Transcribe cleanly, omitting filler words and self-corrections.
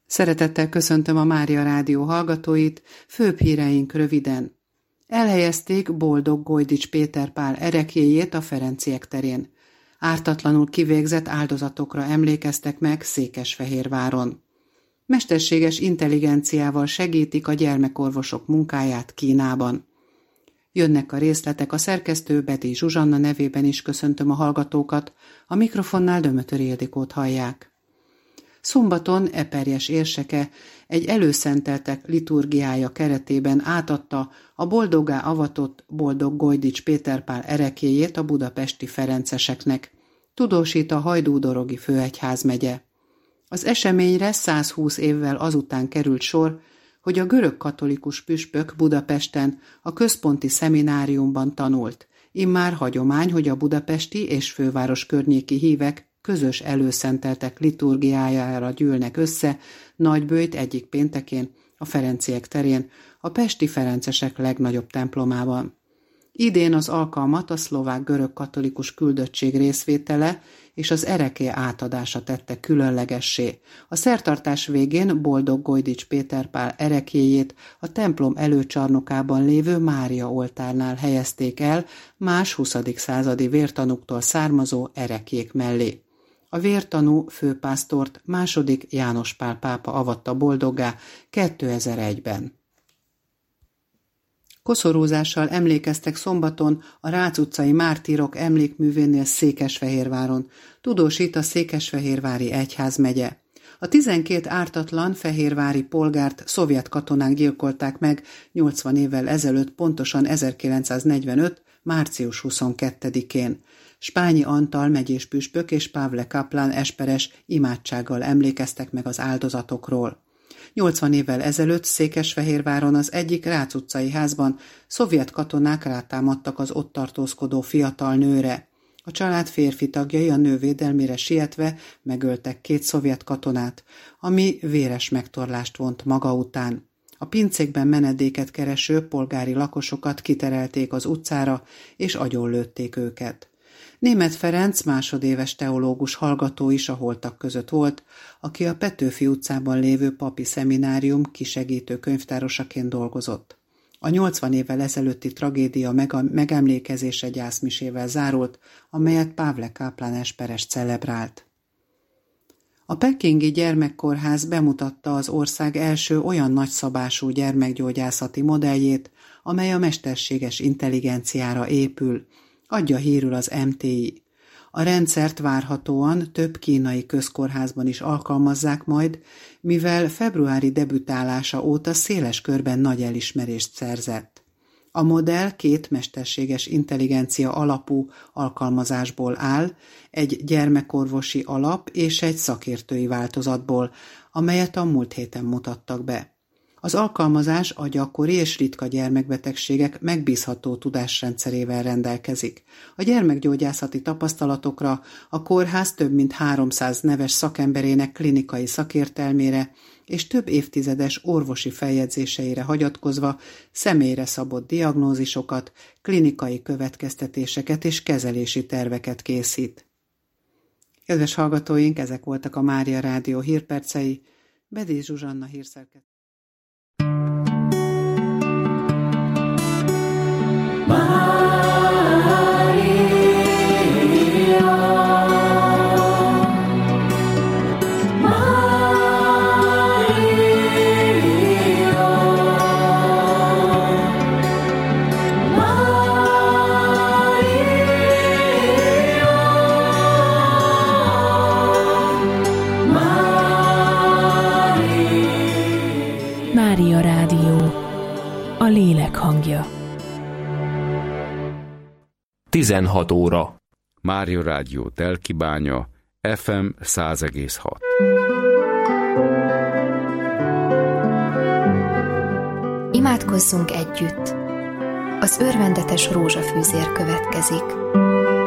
Szeretettel köszöntöm a Mária Rádió hallgatóit, főbb híreink röviden. Elhelyezték Boldog Gojdics Péter Pál ereklyéjét a Ferenciek terén. Ártatlanul kivégzett áldozatokra emlékeztek meg Székesfehérváron. Mesterséges intelligenciával segítik a gyermekorvosok munkáját Kínában. Jönnek a részletek, a szerkesztő Bedi Zsuzsanna nevében is köszöntöm a hallgatókat, a mikrofonnál Dömötöri Ildikót hallják. Szombaton Eperjes érseke egy előszenteltek liturgiája keretében átadta a boldoggá avatott Boldog Gojdics Péter Pál ereklyéjét a budapesti ferenceseknek, tudósít a Hajdú-dorogi főegyházmegye. Az eseményre 120 évvel azután került sor, hogy a görög katolikus püspök Budapesten a központi szemináriumban tanult. Immár hagyomány, hogy a budapesti és főváros környéki hívek közös előszenteltek liturgiájára gyűlnek össze Nagyböjt egyik péntekén, a Ferenciek terén, a pesti ferencesek legnagyobb templomában. Idén az alkalmat a szlovák-görög katolikus küldöttség részvétele és az ereklyé átadása tette különlegessé. A szertartás végén Boldog Gojdics Péter Pál ereklyéjét a templom előcsarnokában lévő Mária oltárnál helyezték el más 20. századi vértanúktól származó ereklyék mellé. A vértanú főpásztort II. János Pál pápa avatta boldoggá 2001-ben. Koszorúzással emlékeztek szombaton a Rácz utcai mártírok emlékművénél Székesfehérváron, tudósít a Székesfehérvári egyházmegye. A 12 ártatlan fehérvári polgárt szovjet katonák gyilkolták meg 80 évvel ezelőtt, pontosan 1945. március 22-én. Spányi Antal megyés püspök és Pavle Kaplan esperes imádsággal emlékeztek meg az áldozatokról. 80 évvel ezelőtt Székesfehérváron az egyik Rácz utcai házban szovjet katonák rátámadtak az ott tartózkodó fiatal nőre. A család férfi tagjai a nő védelmére sietve megöltek 2 szovjet katonát, ami véres megtorlást vont maga után. A pincékben menedéket kereső polgári lakosokat kiterelték az utcára, és agyonlőtték őket. Németh Ferenc másodéves teológus hallgató is a holtak között volt, aki a Petőfi utcában lévő papi szeminárium kisegítő könyvtárosaként dolgozott. A 80 évvel ezelőtti tragédia megemlékezése gyászmisével zárult, amelyet Pavle Kaplan esperes celebrált. A pekingi gyermekkórház bemutatta az ország első olyan nagyszabású gyermekgyógyászati modelljét, amely a mesterséges intelligenciára épül, adja hírül az MTI. A rendszert várhatóan több kínai közkórházban is alkalmazzák majd, mivel februári debütálása óta széles körben nagy elismerést szerzett. A modell 2 mesterséges intelligencia alapú alkalmazásból áll, egy gyermekorvosi alap és egy szakértői változatból, amelyet a múlt héten mutattak be. Az alkalmazás a gyakori és ritka gyermekbetegségek megbízható tudásrendszerével rendelkezik. A gyermekgyógyászati tapasztalatokra a kórház több mint 300 neves szakemberének klinikai szakértelmére és több évtizedes orvosi feljegyzéseire hagyatkozva személyre szabott diagnózisokat, klinikai következtetéseket és kezelési terveket készít. Kedves hallgatóink, ezek voltak a Mária Rádió hírpercei. Bedi Zsuzsanna hírszerkesztő. Mária Rádió, a lélek hangja. 16 óra. Mária Rádió Telkibánya, FM 100,6. Imádkozzunk együtt. Az örvendetes rózsafűzér következik.